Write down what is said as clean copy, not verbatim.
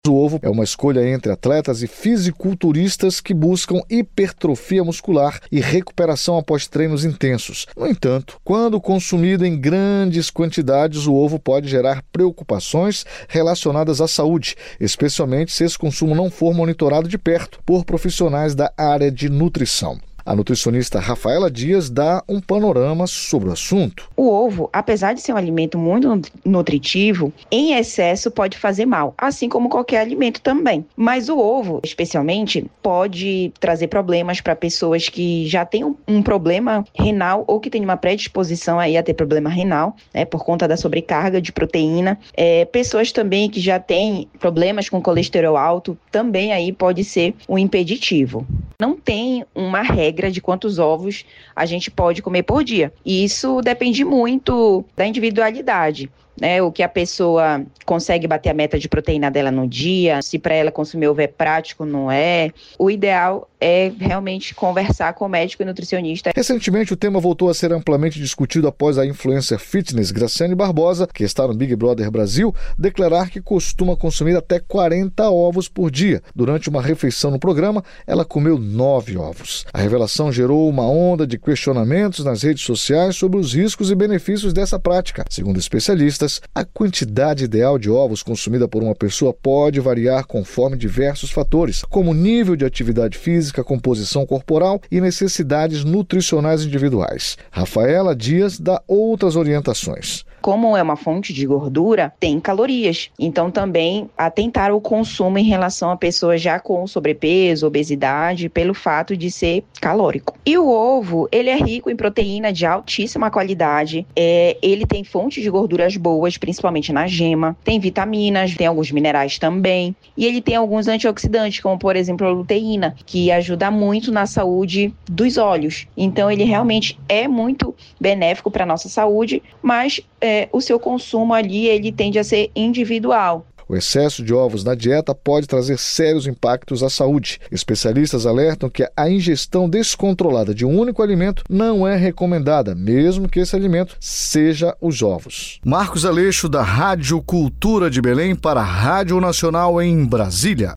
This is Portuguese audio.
O ovo é uma escolha entre atletas e fisiculturistas que buscam hipertrofia muscular e recuperação após treinos intensos. No entanto, quando consumido em grandes quantidades, o ovo pode gerar preocupações relacionadas à saúde, especialmente se esse consumo não for monitorado de perto por profissionais da área de nutrição. A nutricionista Rafaela Dias dá um panorama sobre o assunto. O ovo, apesar de ser um alimento muito nutritivo, em excesso pode fazer mal, assim como qualquer alimento também. Mas o ovo, especialmente, pode trazer problemas para pessoas que já têm um problema renal ou que têm uma predisposição aí a ter problema renal, né, por conta da sobrecarga de proteína. Pessoas também que já têm problemas com colesterol alto, também aí pode ser um impeditivo. Não tem uma regra de quantos ovos a gente pode comer por dia. E isso depende muito da individualidade, né? O que a pessoa consegue bater a meta de proteína dela no dia, se para ela consumir ovo é prático, não é. O ideal é realmente conversar com o médico e nutricionista. Recentemente, o tema voltou a ser amplamente discutido após a influencer fitness Graciane Barbosa, que está no Big Brother Brasil, declarar que costuma consumir até 40 ovos por dia. Durante uma refeição no programa, ela comeu 9 ovos. A revelação gerou uma onda de questionamentos nas redes sociais sobre os riscos e benefícios dessa prática. Segundo especialistas, a quantidade ideal de ovos consumida por uma pessoa pode variar conforme diversos fatores, como nível de atividade física, composição corporal e necessidades nutricionais individuais. Rafaela Dias dá outras orientações. Como é uma fonte de gordura, tem calorias. Então, também atentar ao consumo em relação a pessoas já com sobrepeso, obesidade, pelo fato de ser calórico. E o ovo, ele é rico em proteína de altíssima qualidade. Ele tem fontes de gorduras boas, principalmente na gema. Tem vitaminas, tem alguns minerais também. E ele tem alguns antioxidantes, como, por exemplo, a luteína, que ajuda muito na saúde dos olhos. Então, ele realmente é muito benéfico para a nossa saúde, mas o seu consumo ali, ele tende a ser individual. O excesso de ovos na dieta pode trazer sérios impactos à saúde. Especialistas alertam que a ingestão descontrolada de um único alimento não é recomendada, mesmo que esse alimento seja os ovos. Marcos Aleixo, da Rádio Cultura de Belém, para a Rádio Nacional em Brasília.